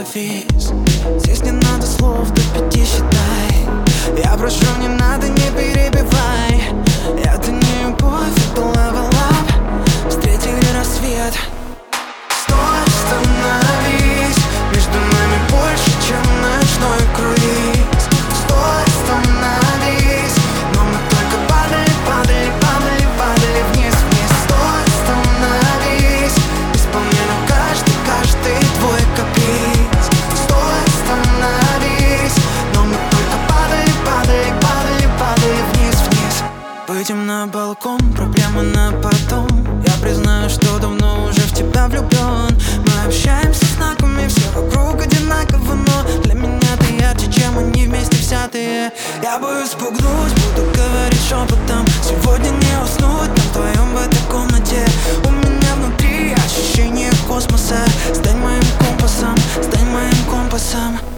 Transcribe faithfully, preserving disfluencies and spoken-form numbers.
сервис. Здесь не надо слов, до пяти считай. Я прошу, не надо, не перебивай. Это не любовь, это level up. Встретили рассвет. Стой, остановись. Между нами больше, чем ночной круиз. Стой, остановись. Но мы только падали, падали, падали, падали вниз, вниз. Стой, остановись. Исполняю каждый, каждый твой каприз. Стой, остановись. Но мы только падали, падали, падали, падали вниз, вниз. Выйдем на балкон, проблемы на потом. Я признаю, что давно уже в тебя влюблен. Мы общаемся знаками, все вокруг одинаково, но для меня ты ярче, чем они вместе взятые. Я боюсь спугнуть, буду говорить шепотом. Сегодня не уснуть на вдвоем в этой комнате. У меня внутри ощущение космоса. Стань моим компасом, стань моим компасом.